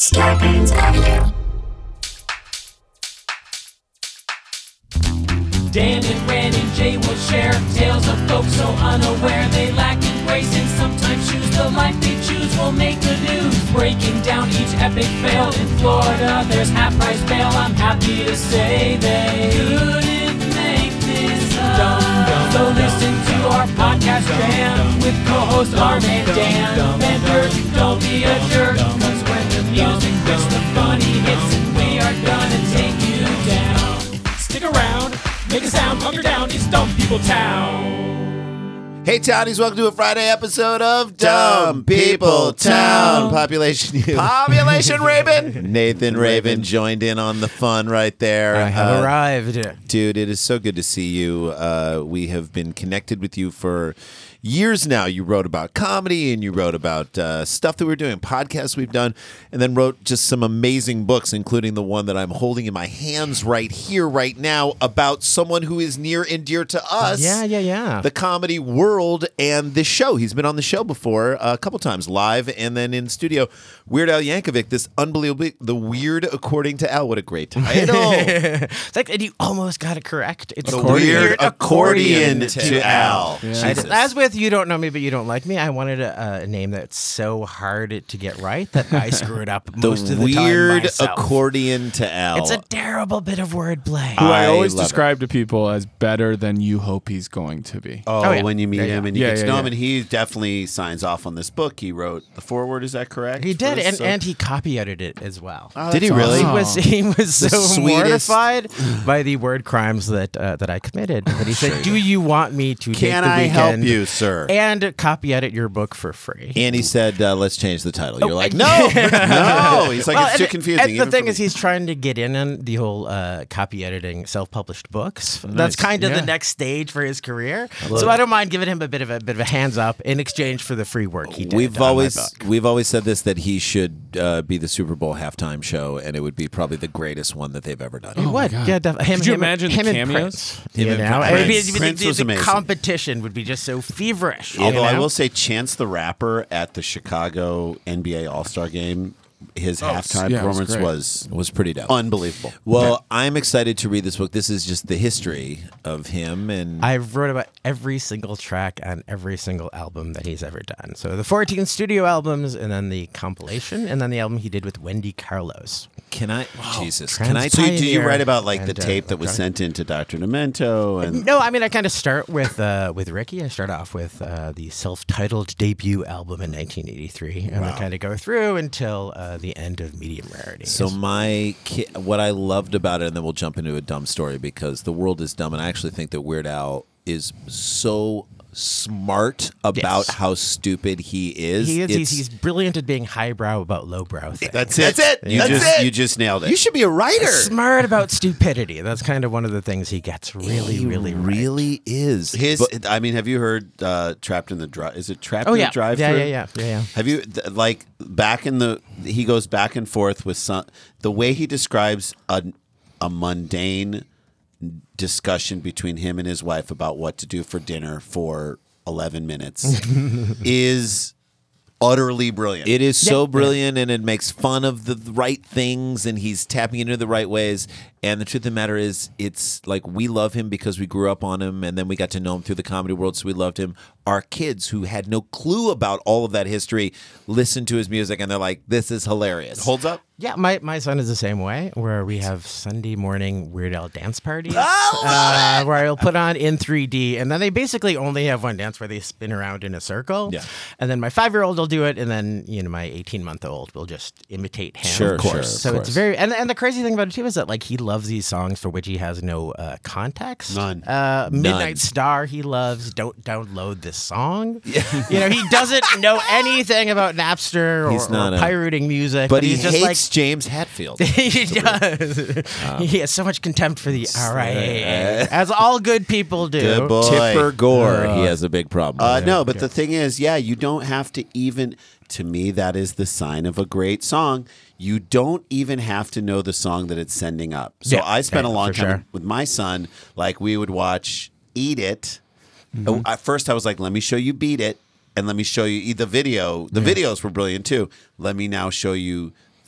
Scarpins Avenue. Dan and Ran and Jay will share tales of folks so unaware they lack in grace and sometimes choose the life they choose will make the news. Breaking down each epic fail in Florida, there's half-price bail. I'm happy to say they couldn't make this up. So listen to our podcast jam with co-host Arm and Dan. Bender, don't be a jerk, cause when the music hits, the funny hits, and we are gonna take you down. Stick around. Make a sound, hunker down, it's Dumb People Town. Hey, Townies, welcome to a Friday episode of Dumb People Town. Population Raven. Nathan Raven joined in on the fun right there. I have arrived. Dude, it is so good to see you. We have been connected with you for years now. You wrote about comedy and you wrote about stuff that we're doing, podcasts we've done, and then wrote just some amazing books, including the one that I'm holding in my hands right here, right now, about someone who is near and dear to us. Yeah. The comedy world and this show. He's been on the show before a couple times, live and then in studio. Weird Al Yankovic, this unbelievable, The Weird According to Al. What a great title. It's like, and you almost got it correct. It's The Weird Accordion to Al. Yeah. As with You Don't Know Me, But You Don't Like Me, I wanted a name that's so hard to get right that I screw it up most of the time Weird myself. Accordion to Al. It's a terrible bit of wordplay. Who I always love describe to people as better than you hope he's going to be. Oh, yeah. when you meet him and you Yeah, get to yeah, know yeah. him, and he definitely signs off on this book. He wrote the foreword, is that correct? He did, For this? and he copy edited it as well. Oh, Did he that's really? awesome. He was so sweetest- mortified by the word crimes that I committed that he said, "Do you want me to take Can the I help weekend you, sir? and copy edit your book for free?" And he said, let's change the title. You're like, no. No, he's like, Well, it's too and- confusing. And the even thing for is, me. he's trying to get in on the whole copy editing, self-published books. That's kind of Yeah. the next stage for his career. So I don't mind giving him a bit of a hands up in exchange for the free work he did. We've on my book. always said this, that he should be the Super Bowl halftime show, and it would be probably the greatest one that they've ever done. It would, yeah, definitely. Could you imagine the him and cameos? Prince, Him you and know? Prince. It'd be- Prince was the amazing. competition would be just so feverish. you Although I know? will say, Chance the Rapper at the Chicago NBA All-Star Game, his halftime yeah, it was performance great. was Was pretty dope. unbelievable. Well, I'm excited to read this book. This is just the history of him, and I wrote about every single track on every single album that he's ever done. So the 14 studio albums, and then the compilation, and then the album he did with Wendy Carlos. can I? Jesus, Trans- can I? So did you Pioneer write about like the and, tape that was okay. sent in to Dr. Demento? And No, I mean, I kind of start with Ricky. I start off with the self-titled debut album in 1983, and I kind of go through until the end of Medium Rarity. So what I loved about it, and then we'll jump into a dumb story because the world is dumb, and I actually think that Weird Al is so smart about Yes. how stupid he is. he is. It's- He's brilliant at being highbrow about lowbrow things. that's it. You just nailed it. You should be a writer. Smart about stupidity. That's kind of one of the things he gets really right. really is. His, But- I mean, have you heard Trapped in the Drive? Is it Trapped Oh in yeah, the Drive-Thru? yeah. Have you like back in the? He goes back and forth with some. The way he describes a mundane discussion between him and his wife about what to do for dinner for 11 minutes is utterly brilliant. It is so brilliant, and it makes fun of the right things, and he's tapping into the right ways. And the truth of the matter is, it's like we love him because we grew up on him, and then we got to know him through the comedy world, so we loved him. Our kids, who had no clue about all of that history, listen to his music, and they're like, this is hilarious. Holds up. Yeah, my son is the same way, where we have Sunday morning Weird Al dance parties where I'll put on in 3D, and then they basically only have one dance where they spin around in a circle. Yeah. And then my 5-year-old will do it, and then my 18-month-old will just imitate him. Sure, of course. sure, of So course. it's very and the crazy thing about it too is that like he loves these songs for which he has no context. None. Midnight Star he loves. Don't download this song. He doesn't know anything about Napster or, He's not or a- pirating music, But he he's just like hates James Hatfield. he does. He has so much contempt for the RIAA, as all good people do. Good boy. Tipper Gore, he has a big problem. with. No, but the thing is, you don't have to even. To me, that is the sign of a great song. You don't even have to know the song that it's sending up. So Yeah, I spent a long for time sure. with my son. Like we would watch Eat It. At first, I was like, "Let me show you Beat It," and let me show you the video. The videos were brilliant too. Let me now show you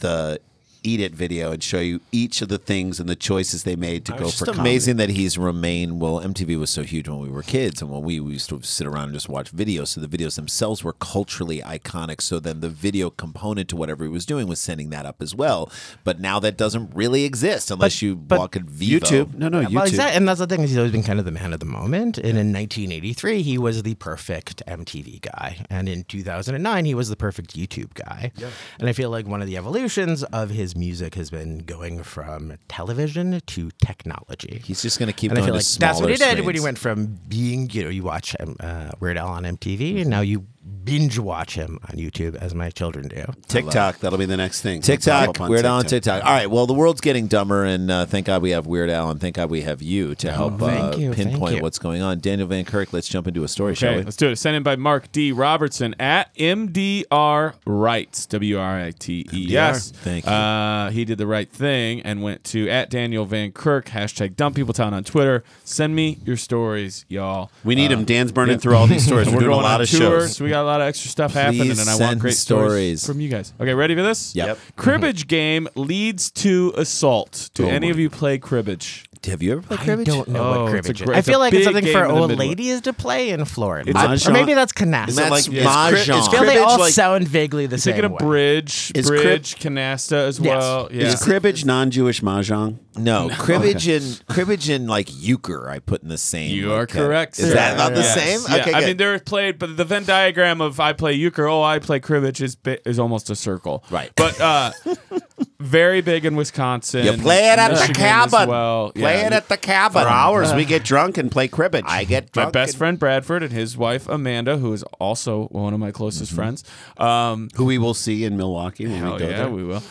the Eat It video and show you each of the things and the choices they made to go It's for just comedy. amazing that he's remained. Well, MTV was so huge when we were kids, and when we used to sit around and just watch videos. So the videos themselves were culturally iconic. So then the video component to whatever he was doing was sending that up as well. But now that doesn't really exist unless you walk at Vivo. YouTube. No, YouTube. Well, exactly, and that's the thing. He's always been kind of the man of the moment. And in 1983, he was the perfect MTV guy, and in 2009, he was the perfect YouTube guy. And I feel like one of the evolutions of his music has been going from television to technology. He's just going to keep And I going feel to like smaller that's what he did when he screens. went from being, you watch Weird Al on MTV, and now you binge watch him on YouTube, as my children do. TikTok. That'll be the next thing. TikTok, Pop up on Weird Al on TikTok. All right, well, the world's getting dumber, and thank God we have Weird Al, and thank God we have you to help thank you, thank pinpoint you. what's going on. Daniel Van Kirk, let's jump into a story, shall Okay, we? let's do it. Sent in by Mark D. Robertson at MDR Rights, WRITES. Thank you. He did the right thing and went to at Daniel Van Kirk, hashtag Dump People Town on Twitter. Send me your stories, y'all. We need him. Dan's burning through all these stories. We're doing a going lot on of tour, shows. so we got a lot of extra stuff happening, Please and I send want great stories. from you guys. Okay, ready for this? Yep. Cribbage game leads to assault. Do any of you play cribbage? Have you ever played I cribbage? don't know Oh, what it's a cribbage is. great- I it's a feel like it's big something game for in the old Midwest. ladies to play in Florida. It's Or mahjong. maybe that's canasta. Isn't that like It's mahjong? it's I feel they cribbage all like- sound vaguely the same Thinking of way. bridge, Is canasta as Yes. well. Yeah. Is cribbage non-Jewish mahjong? No, cribbage and like euchre, I put in the same. You are like, correct. Is sir. that not the Yes. same? Yeah. Okay, I good. mean, they're played, but the Venn diagram of I play euchre, I play cribbage is almost a circle. Right. But very big in Wisconsin. You play it at the Michigan as cabin. well. Play Yeah. it at the cabin. For hours, we get drunk and play cribbage. I get My drunk. best friend Bradford and his wife Amanda, who is also one of my closest friends. who we will see in Milwaukee when we Hell go yeah, there. we will.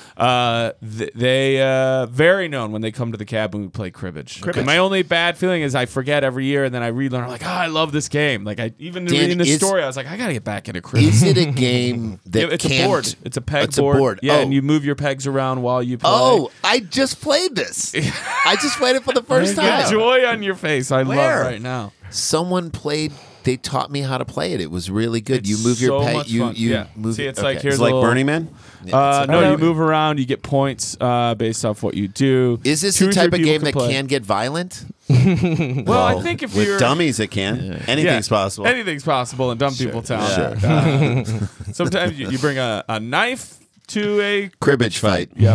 They very known when they come to the cabin we play cribbage. And my only bad feeling is I forget every year, and then I relearn. I'm like, I love this game. Like I even Dan, reading the is- story, I was like, I gotta get back into cribbage. Is it a game that Yeah, it's can't? a board. It's a peg It's a board. board. Yeah, Oh. and you move your pegs around while you play. Oh, I just played this. I just played it for the first The time. joy on your face, I Where? love right now. Someone played. They taught me how to play it. It was really good. It's you move your so peg. much You fun. you Yeah. move. See, it- it's okay. like here's It's like a little, Burning Man? No, you move around. You get points based off what you do. Is this 2 the or 3 type of people game that play. can get violent? Well, I think if With you're dummies, it can. Anything's possible. Anything's possible in Dumb People Town. Sure. Sometimes you bring a knife to a Cribbage fight. Yep.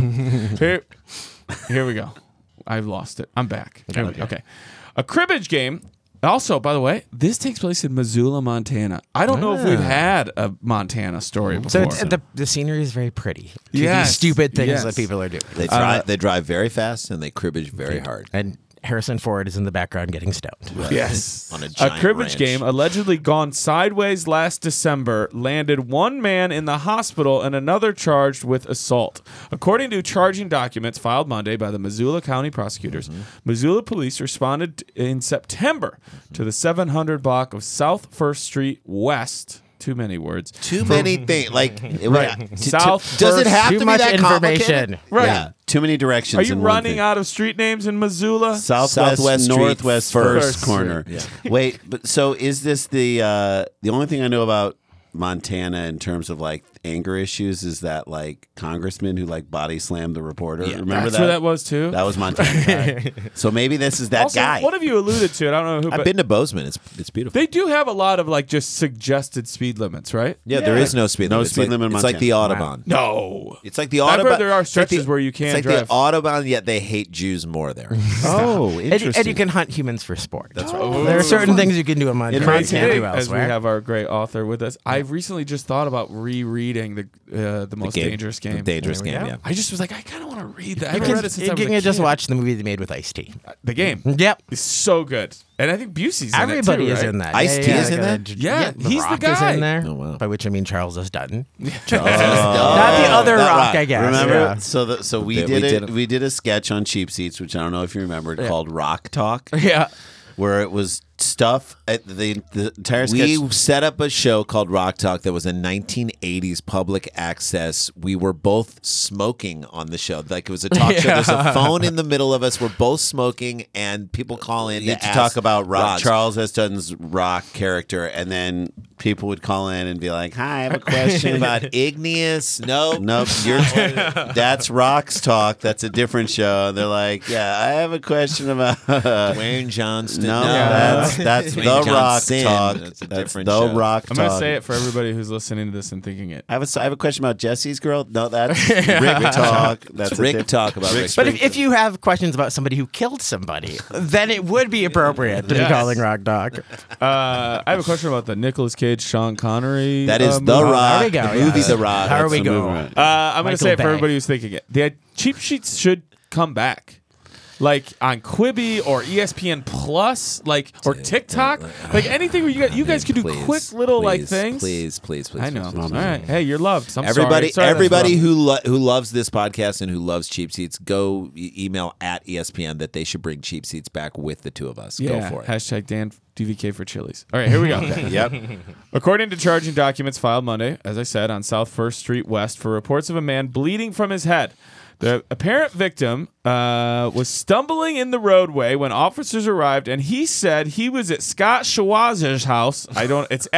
Here we go. I've lost it. I'm back. Okay. A cribbage game. Also, by the way, this takes place in Missoula, Montana. I don't know if we've had a Montana story before. So it's, the scenery is very pretty. To Yes, these stupid things yes. that people are doing. They drive very fast and they cribbage very hard. And Harrison Ford is in the background getting stoned. Yes. On a A giant cribbage ranch. game allegedly gone sideways last December landed one man in the hospital and another charged with assault. According to charging documents filed Monday by the Missoula County prosecutors, Missoula police responded in September to the 700 block of South 1st Street West. Too many words. Too many things. Like South does it First- have Too to much be that information. complicated? Right. Yeah. Too many directions. Are you in one running thing. out of street names in Missoula? Southwest, Southwest Street, Northwest, First first corner. Wait, but so is this the only thing I know about Montana in terms of like anger issues is that like congressman who like body slammed the reporter. Remember That's where that was too. That was Montana. So maybe this is that also, guy. what have you alluded to? I don't know who. I've but been to Bozeman. It's beautiful. they do have a lot of like just suggested speed limits, right? Yeah, there is no speed No limit. speed It's like, limit in It's like the Montana. Autobahn. No. It's like the I've Autobahn. heard there are it's like stretches the- where you can't It's drive. like the Autobahn, yet they hate Jews more there. Oh, interesting. And you can hunt humans for sport. That's right. There are certain things you can do in Montana you Crazy can't do as we elsewhere. have our great author with us. I recently just thought about rereading the most dangerous game. The dangerous There we game. go. Yeah. I just was like, I kind of want to read that. I You haven't can, read it since you I was a can just kid. watch the movie they made with Ice-T. The game. Yep. It's so good, and I think Busey's in Everybody it too, is right? in that. Ice-T is in like, that? Yeah, The he's the Rock guy. is in there. Oh, wow. By which I mean Charles S. Dutton. Oh, Not the other that Rock, I guess. Remember? Yeah. So we Yeah, did we it. did it. We did a sketch on Cheap Seats, which I don't know if you remembered, called Rock Talk, Yeah. where it was stuff at the entire sketch. We set up a show called Rock Talk that was a 1980s public access. We were both smoking on the show. Like it was a talk show. There's a phone in the middle of us. We're both smoking, and people call in You had to ask talk about Rods. Charles Heston's rock character, and then people would call in and be like, "Hi, I have a question about." about Igneous. Nope. Nope, that's Rock's Talk. That's a different show. They're like, "Yeah, I have a question about." Dwayne Johnston. No, No. that's Dwayne the Rock Johnson. Talk. That's a That's different the show. Rock I'm Talk. gonna say it for everybody who's listening to this and thinking it. I have a question about Jesse's girl. No, that's Rick Talk. That's Rick Talk about Rick. But if you have questions about somebody who killed somebody, then it would be appropriate to be calling Rock Talk. I have a question about the Nicolas Cage, Sean Connery. That is movie. The Rock. there we go, The movie yeah. The Rock. How are That's we the going? movie. I'm gonna Michael say it for Bay. everybody who's thinking it. The cheap sheets should come back. Like on Quibi or ESPN Plus, like or TikTok, like anything where you guys could do Please, quick little like please, things. Please. I know. please, All please. right. Hey, you're loved. I'm Everybody, sorry. everybody who loves this podcast and who loves Cheap Seats, go email at ESPN that they should bring Cheap Seats back with the two of us. yeah. Go for it. Hashtag Dan DVK for Chili's. All right, here we go. Yep. According to charging documents filed Monday, as I said, on South 1st Street West for reports of a man bleeding from his head. The apparent victim was stumbling in the roadway when officers arrived, and he said he was at Scott Schwaz's house. It's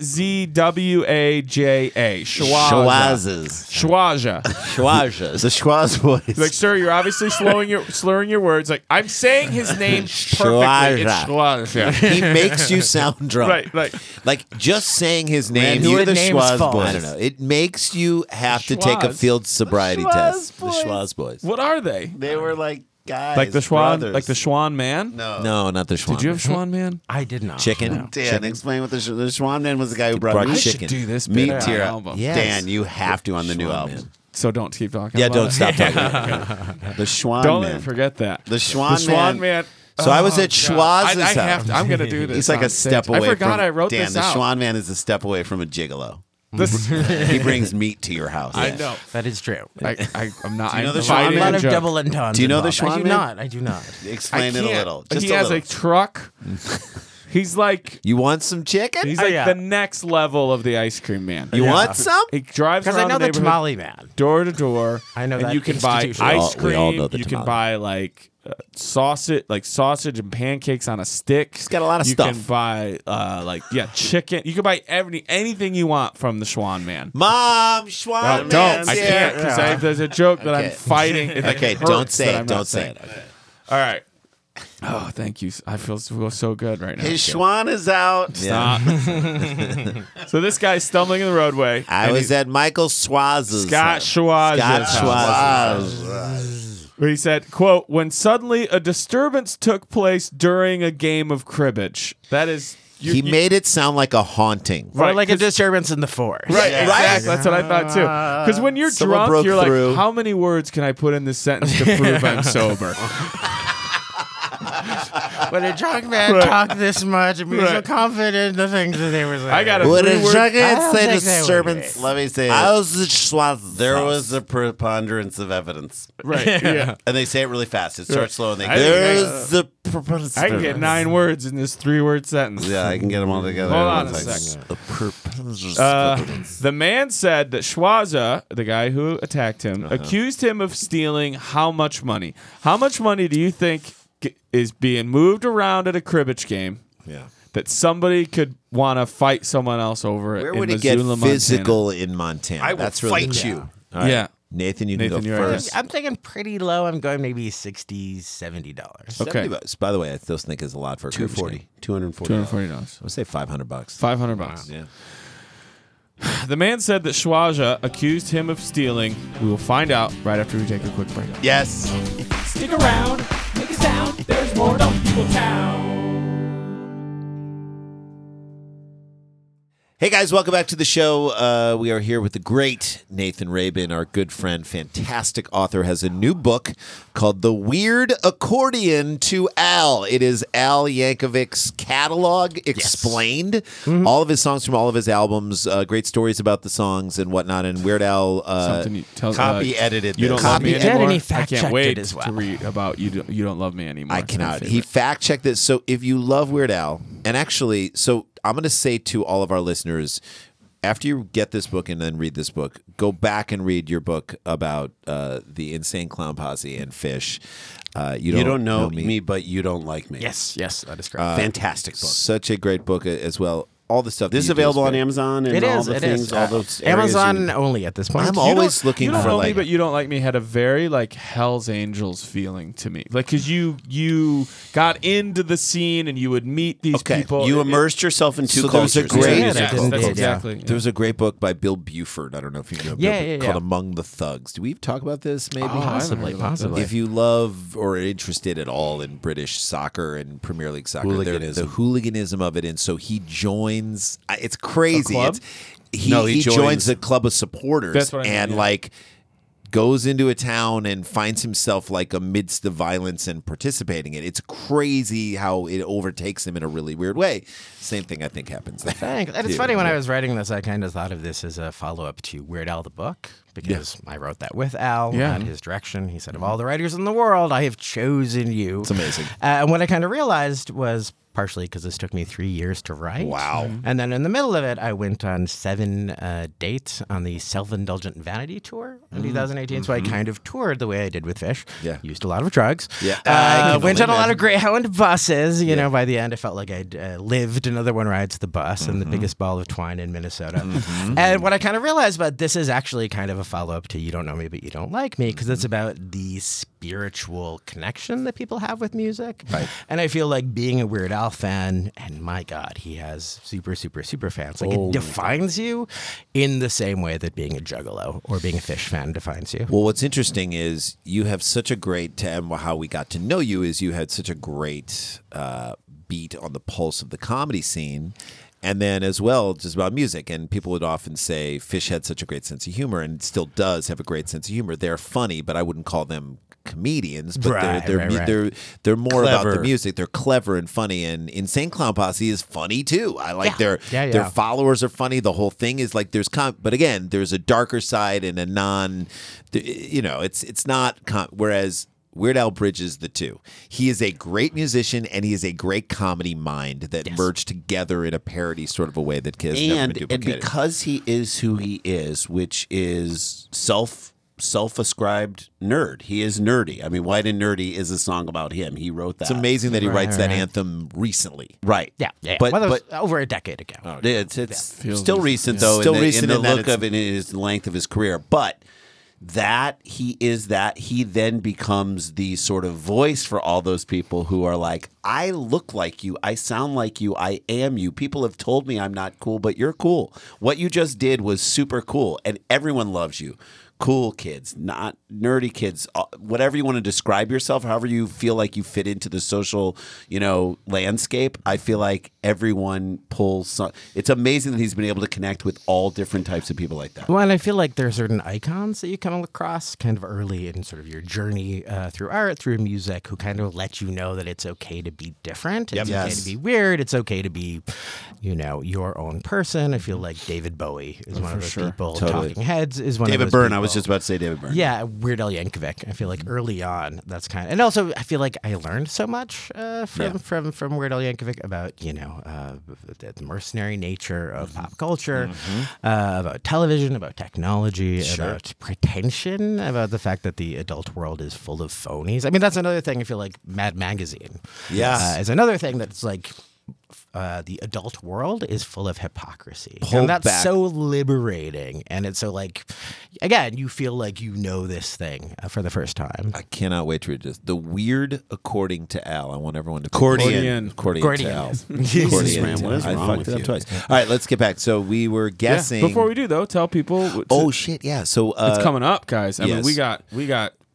SZWAJA. Schwaza. The Schwaz boys. He's like, sir, you're obviously slurring your words. Like, I'm saying his name perfectly. It's Schwaza. He makes you sound drunk. Right. Like just saying his name. who you- are the the name's Schwaz false. boys? I don't know. It makes you have to take a Schwaz. field sobriety Schwaz test. boys. The Schwaz boys. What are they? They were like guys. Like the Schwan, brothers. like the Schwan man? No. No, not the Schwan. Did you have Schwan man? I did not. chicken? No. Dan, explain what the Schwan man was. The guy who brought Brought meat. chicken. Do this Meat bit to your on album. Yeah. Dan, you have to on the new Schwan album. man. So don't keep talking. Yeah, about don't it. stop talking. The Schwan Don't man. forget that. The Schwan The Schwan man. man. So I was at God. Schwaz's I have house. to, I'm gonna do this. He's like on a step stage. away. I forgot from, I wrote Dan, this the out. Schwan man is a step away from a gigolo. This, He brings meat to your house. I know. That is true. I'm not. Do you know I'm the A fighting Schwan lot a of joke. double entendres. Do you know the involved. Schwan man? I do not. Explain I it a can't. little. Just he a has little. a truck. He's like. You want some chicken? He's Oh, like yeah. the next level of the ice cream man. You want some? He drives Because around I know the neighborhood, tamale man. door to door. I know and that you can buy institution. ice We all cream. know the You can tamale. buy like sausage and pancakes on a stick. He's got a lot of you stuff. You can buy chicken. You can buy anything you want from the Schwan man. Mom, Schwan No, man's don't. I here. can't because there's a joke that I'm Okay. fighting. It Okay, hurts don't say that it. I'm not Don't say saying. it. Okay. All right. Oh, thank you. I feel so good right now. His Schwan is out. Stop. So this guy's stumbling in the roadway. I and was he's- at Michael Schwaz's Scott house. Schwaz's Scott house. Schwaz's. Where he said, quote, when suddenly a disturbance took place during a game of cribbage. That is... He made it sound like a haunting. Or Right, like a 'cause- disturbance in the force. Right, Yeah. exactly. That's what I thought too. Because when you're Someone drunk, broke you're through. like, how many words can I put in this sentence to prove I'm sober? When a drunk man Right. talked this much and be so Right. confident in the things that they were saying. I got a Would a three-word... drunk I man don't say think they would disturbance? be. Let me say I it. was at Schwaz's There house. was a preponderance of evidence. Right, yeah. And they say it really fast. It starts slow and they I go. think There's the preponderance. I can get 9 words in this 3-word sentence. Yeah, I can get them all together. Hold in on one a second. sec. The man said that Schwaza, the guy who attacked him, accused him of stealing how much money? How much money do you think is being moved around at a cribbage game Yeah. that somebody could want to fight someone else over it Where in would it get Missoula, Montana? physical in Montana? That's really fight you. All right. Yeah. Nathan, you Nathan, can you're go right. first. I'm thinking pretty low. I'm going maybe $60, $70. Okay. $70. By the way, I still think is a lot for a cribbage game. $240. $240. I'll say $500. $500. Yeah. The man said that Schwaza accused him of stealing. We will find out right after we take a quick break. Yes. Stick around, make a sound. There's more Dumb People Town. Hey guys, welcome back to the show. We are here with the great Nathan Rabin, our good friend, fantastic author, has a new book called The Weird Accordion to Al. It is Al Yankovic's catalog explained. All of his songs from all of his albums, great stories about the songs and whatnot. And Weird Al Something you tell, Copy edited You this. don't love me Copy edited, anymore. and he I fact-checked can't wait it as well. to read about you don't love me anymore. I It's my cannot. He favorite. fact checked this. So if you love Weird Al, and actually, so I'm going to say to all of our listeners, after you get this book and then read this book, go back and read your book about the Insane Clown Posse and Fish. You don't know me, but you don't like me. Yes, that is correct. Fantastic book. Such a great book as well. All the stuff. This is that you do available on great. Amazon and It all is. the It things, is. all those areas Amazon you- only at this point. I'm always looking you don't for know me, like. but you don't like me had a very like Hell's Angels feeling to me, like because you got into the scene and you would meet these Okay, people. You It- immersed yourself in two So there was a cultures. great- Yeah, Yes, that didn't that's did, exactly. There was a great book by Bill Buford. I don't know if you know. Yeah, Bill, yeah, called yeah. Among the Thugs. Do we talk about this? Maybe. I haven't Possibly, heard about possibly. If you love or are interested at all in British soccer and Premier League soccer, Hooliganism. the hooliganism of it, and so he joins. It's crazy. A club? He joins a club of supporters. That's what I mean, and yeah. like goes into a town and finds himself like amidst the violence and participating in it. It's crazy how it overtakes him in a really weird way. Same thing I think happens there. Thanks. And it's too. funny, when I was writing this, I kind of thought of this as a follow-up to Weird Al the book, because I wrote that with Al Yeah. on his direction. He said, of all the writers in the world, I have chosen you. It's amazing. And what I kind of realized was, partially because this took me 3 years to write. Wow. And then in the middle of it, I went on 7 dates on the Self-Indulgent Vanity Tour in 2018. So I kind of toured the way I did with Fish. Yeah. Used a lot of drugs. Yeah. I can Went only on a lot imagine. of Greyhound buses. You know, by the end, I felt like I'd lived another one rides the bus and the biggest ball of twine in Minnesota. And what I kind of realized about this is actually kind of a follow-up to You Don't Know Me, But You Don't Like Me, because it's about the spiritual connection that people have with music. Right. And I feel like being a Weird Al fan, and my God, he has super, super, super fans. Like, it defines you in the same way that being a Juggalo or being a Fish fan defines you. Well, what's interesting is you have such a great, and how we got to know you is you had such a great beat on the pulse of the comedy scene. And then as well, just about music. And people would often say Fish had such a great sense of humor and still does have a great sense of humor. They're funny, but I wouldn't call them comedians, but Right, they're more about the Clever. music. They're clever and funny. And Insane Clown Posse is funny too. I like Yeah. their followers are funny. The whole thing is like but again, there's a darker side and a it's not whereas Weird Al bridges the two. He is a great musician and he is a great comedy mind that merged together in a parody sort of a way that has never been and duplicated. because he is who he is, which is self-ascribed nerd. He is nerdy. I mean, White and Nerdy is a song about him. He wrote that. It's amazing that he writes that right. anthem recently. Right. Yeah. But Well, that was but over a decade ago. it's Feels still recent though, Still in recent the in that look it's- of it, is the length of his career. But he then becomes the sort of voice for all those people who are like, I look like you, I sound like you, I am you. People have told me I'm not cool, but you're cool. What you just did was super cool, and everyone loves you. Cool kids, not nerdy kids, whatever you want to describe yourself, however you feel like you fit into the social, landscape. I feel like everyone pulls. It's amazing that he's been able to connect with all different types of people like that. Well, and I feel like there are certain icons that you come across kind of early in sort of your journey through art, through music, who kind of let you know that it's okay to be different. It's okay Yes. to be weird. It's okay to be, your own person. I feel like David Bowie is one of those people. Totally. Talking Heads is one of David those Byrne, people. I was just about to say David Byrne. Yeah, Weird Al Yankovic. I feel like early on, that's kind of, and also I feel like I learned so much from Weird Al Yankovic about the mercenary nature of pop culture, about television, about technology, about pretension, about the fact that the adult world is full of phonies. I mean, that's another thing. I feel like Mad Magazine, is another thing that's like. The adult world is full of hypocrisy. And that's back. so liberating. And it's so again, you feel like you know this thing for the first time. I cannot wait to read this. The Weird According to Al. I want everyone to Accordion. Accordion to Al. Jesus, Accordion man, to what is Al. I wrong fucked with it up you? twice. All right, let's get back. So we were guessing. Before we do though, tell people. Oh shit! Yeah. So it's coming up, guys. I mean, yes. we got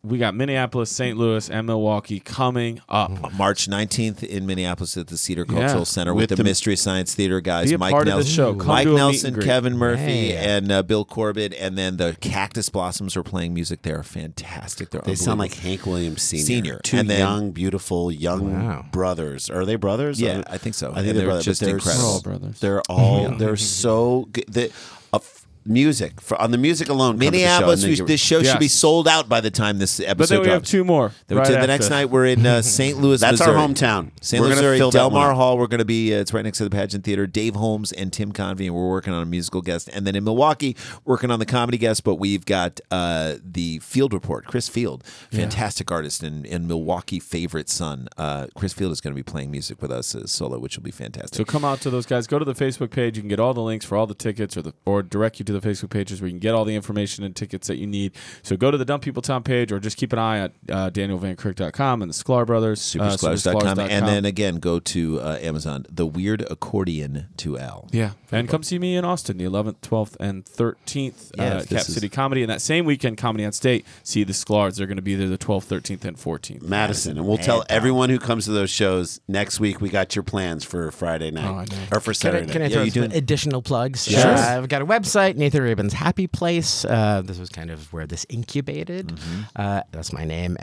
we got Minneapolis, St. Louis, and Milwaukee coming up. March 19th in Minneapolis at the Cedar Cultural Center with With the the- Mystery Science Theater guys. Be a Mike part of the Nelson, show. Come Mike to a meet Nelson, and greet. Kevin Murphy, Hey. and Bill Corbett. And then the Cactus Blossoms are playing music. They're fantastic. They're They sound like unbelievable. Hank Williams Sr. Senior. Two And then- young, beautiful, young Wow. brothers. Are they brothers? Yeah, I think so. I think And they're brothers. just but they're incredible. We're all brothers. They're all they're so good. Music on the music alone. comes to show, Minneapolis, and then this show should be Yes. sold out by the time this episode But then we have drops. 2 more. Then right the after. next night we're in St. Louis, That's Missouri. our hometown. St. We're Louis, gonna Missouri, fill that Del one Mar up. Hall. We're going to be, it's right next to the pageant theater. Dave Holmes and Tim Convey, and we're working on a musical guest. And then in Milwaukee, working on the comedy guest, but we've got the Field Report, Chris Field, fantastic artist and Milwaukee favorite son. Chris Field is going to be playing music with us as solo, which will be fantastic. So come out to those guys. Go to the Facebook page. You can get all the links for all the tickets, or direct you to the Facebook pages where you can get all the information and tickets that you need. So go to the Dumb People Town page, or just keep an eye at DanielVanKirk.com and the Sklar Brothers, Superscholars.com. And then again, go to Amazon, The Weird Accordion to Al. yeah, and come see me in Austin, the 11th, 12th, and 13th Yes, Cap this is- City Comedy. And that same weekend, Comedy on State, see the Sklars. They're going to be there the 12th, 13th, and 14th. Madison, and we'll tell everyone who comes to those shows next week. We got your plans for Friday night or for Saturday Can I night. throw you some doing- additional plugs? Sure. I've got a website, Nathan Rabin's Happy Place. This was kind of where this incubated. That's my name,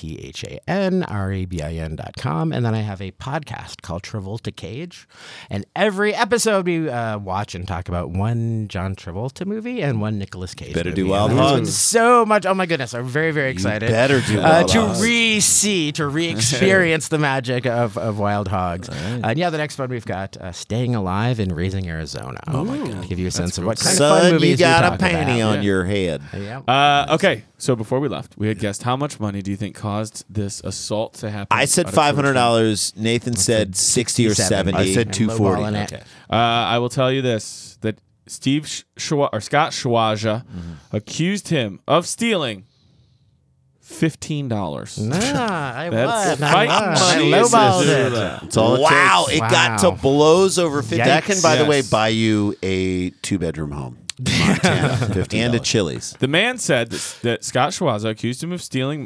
NATHANRABIN.com. And then I have a podcast called Travolta Cage. And every episode we watch and talk about one John Travolta movie and one Nicolas Cage Better movie. do Wild And there's been Hogs. so much. Oh my goodness. I'm very, very excited. better do Wild to Hogs. to re-experience the magic of Wild Hogs. And yeah, the next one we've got Staying Alive in Raising Arizona. Oh my God. Give you a sense of what kind of fun Son, movies you got we a talk panty about. on your head. Yeah. Okay, so before we left, we had guessed how much money do you think caused this assault to happen? I said out of Georgetown? $500. Nathan said 60 or 70. I said And 240. lowballing it. Okay. I will tell you this: that Scott Schwaja accused him of stealing $15. Nah, I That's won. fighting I money. lowballed is- it. That's all it Wow, takes. it got Wow. to blows over 50 Yikes. That can, by the way, Yes. buy you a 2-bedroom home. Montana, $50. and a Chili's. The man said that Scott Schwaza accused him of stealing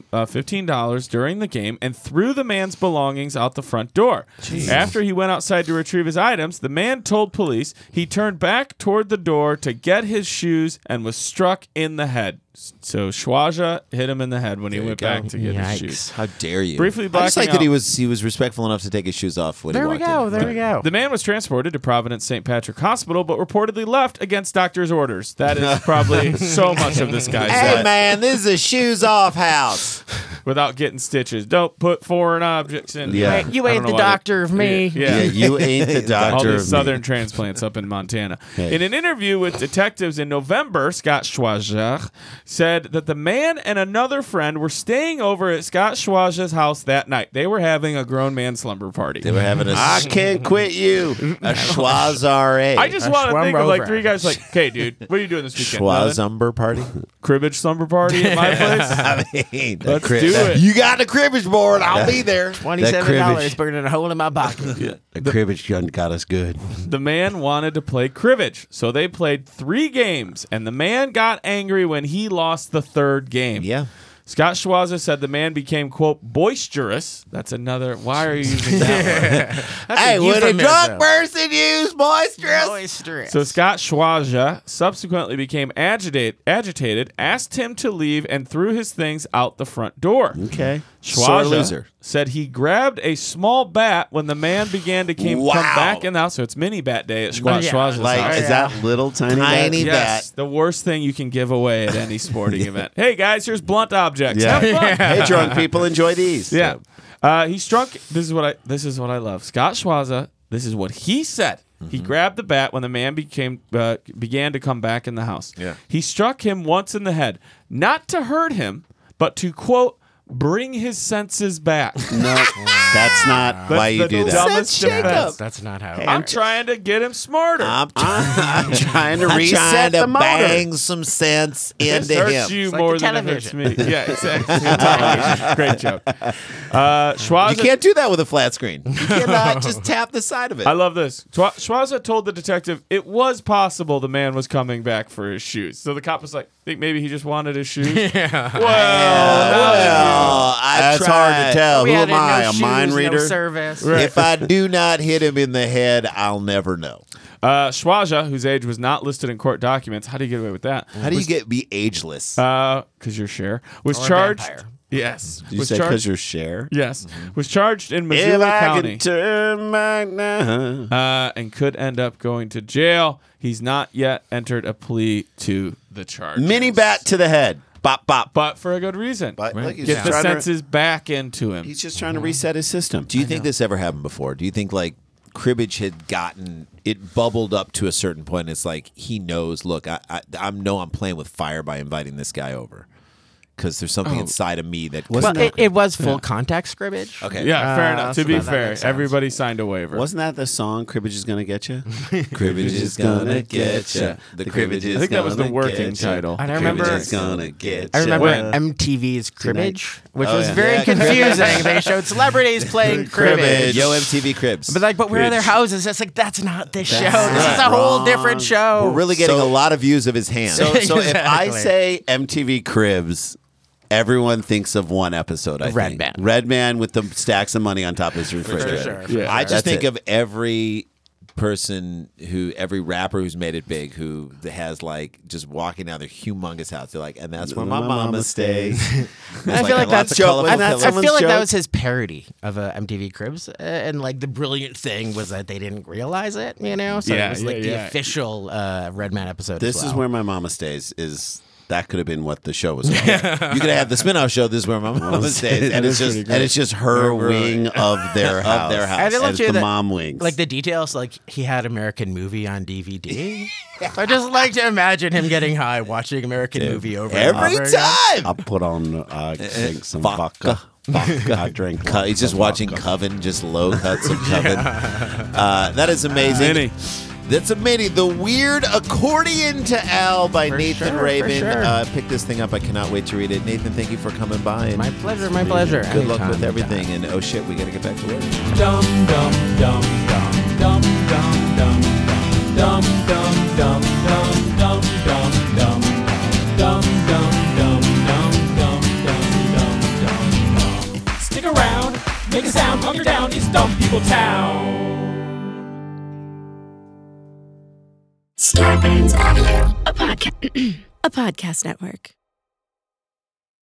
$15 during the game and threw the man's belongings out the front door. After he went outside to retrieve his items, the man told police he turned back toward the door to get his shoes and was struck in the head. So Schwaja hit him in the head when he went back to get his Yikes. shoes. How dare you? Briefly I just like blacking that out. he was respectful enough to take his shoes off when There he we walked go. in. There we go. The man was transported to Providence St. Patrick Hospital, but reportedly left against doctor's orders. That is probably so much of this guy's Hey life. man, this is a shoes off house. Without getting stitches. Don't put foreign objects in. Yeah. You I ain't don't the know why doctor of me. Yeah. Yeah, you ain't the All doctor these of southern me. transplants up in Montana. Hey. In an interview with detectives in November, Scott Schwaja said that the man and another friend were staying over at Scott Schwaja's house that night. They were having a grown man slumber party. They were having a I can't quit you. a schwazare. I just want to think of like Schwumrover. 3 guys like, okay, dude, what are you doing this weekend? Nothing? Schwazumber party. Cribbage slumber party at my place? I mean, Let's do it. You got the cribbage board. I'll be there. $27 cribbage. burning a hole in my pocket. The cribbage gun got us good. The man wanted to play cribbage, so they played 3 games, and the man got angry when he lost the 3rd game. Yeah. Scott Schwaza said the man became, quote, boisterous. That's another. Why are you using that word? Hey, would a euphemism. drunk person use boisterous? Boisterous. So Scott Schwaja subsequently became agitated, asked him to leave, and threw his things out the front door. Okay. Sore Schwaja loser. said he grabbed a small bat when the man began to come Wow. back in the house. So it's mini bat day at Scott Yeah, Schwaja's Like, house. is that little tiny? Tiny bat? Yes, the worst thing you can give away at any sporting event. Hey guys, here's blunt objects. Yeah. Have fun. Hey, drunk people, enjoy these. Yeah. He struck. This is what I love. Scott Schwaza. This is what he said. He grabbed the bat when the man began to come back in the house. Yeah. He struck him once in the head, not to hurt him, but to quote bring his senses back. No. That's not why you do that. Dumbest defense. That's not how. I'm trying to get him smarter. I'm trying to reset trying to the motor. bang some sense It into hurts him. you like more the than it hurts me. television. Yeah, exactly. Television. Great joke. Schwaza, You can't do that with a flat screen. You cannot just tap the side of it. I love this. Schwaza told the detective it was possible the man was coming back for his shoes. So the cop was like, think maybe he just wanted his shoes? Well, I That's hard to tell. We Who had am I? no A shoes, mind no reader? service. If I do not hit him in the head, I'll never know. Schwaza, whose age was not listed in court documents, how do you get away with that? How do you be ageless? Because you're Cher. Was Or a charged. vampire. Yes. Did you was say charged. because you're Cher? Yes. Was charged in If Missoula I County can turn back now. and could end up going to jail. He's not yet entered a plea to the charge. Mini bat to the head. Bop, bop. But for a good reason. But look, he's Get just the trying to- senses back into him. He's just trying to reset his system. Do you think this ever happened before? Do you think like cribbage had gotten it bubbled up to a certain point? It's like he knows. Look, I'm playing with fire by inviting this guy over because there's something inside of me that. Well, it was full contact scrimmage. Okay. Yeah, fair enough. To so be that fair, makes sense. everybody signed a waiver. Wasn't that the song "Cribbage is Gonna Get You"? Cribbage is gonna get ya. The cribbage is I think that was the gonna working get ya. title. And I remember, Cribbage is gonna get I remember ya. MTV's Cribbage, which Oh, was yeah. very Yeah, confusing. They showed celebrities playing cribbage. Yo, MTV Cribs. But where are their houses? It's like, that's not this show. This is a whole different show. We're really getting So- a lot of views of his hand. So if I Exactly. say MTV Cribs, everyone thinks of one episode. I Red think Man. Red Man with the stacks of money on top of his refrigerator. sure. Yeah. I just That's think it. of every every rapper who's made it big who has like just walking down their humongous house. They're like, and that's where my mama stays. I feel like that's colorful I pillows. feel like that joke. was his parody of MTV Cribs, and like the brilliant thing was that they didn't realize it, you know. So Yeah, it was like yeah, the yeah. official Red Man episode. This as is well. where my mama stays. That could have been what the show was called. You could have the spin-off show. This is where my mama stays, and it's just her wing of their house. their house. I did love As too the that- mom wings. like the details. Like he had American Movie on DVD. I just like to imagine him getting high, watching American Movie over and every over again. time. I'll put on drink some Vodka. vodka. I drink. He's just watching Coven, just low cuts of Coven. That is amazing. Vinny. That's amazing. The Weird Accordion to Al by For Nathan sure, for Rabin. sure. Pick this thing up. I cannot wait to read it. Nathan, thank you for coming by. And My pleasure, my pleasure. Good luck Anytime, with everything. anytime. And oh shit, we got to get back to work. Dum dum dum dum dum dum dum dum dum dum dum dum dum dum dum dum dum dum dum dum. Stick around, make a sound, hunker down, it's Dumb People Town. Starburns Audio, a podcast network.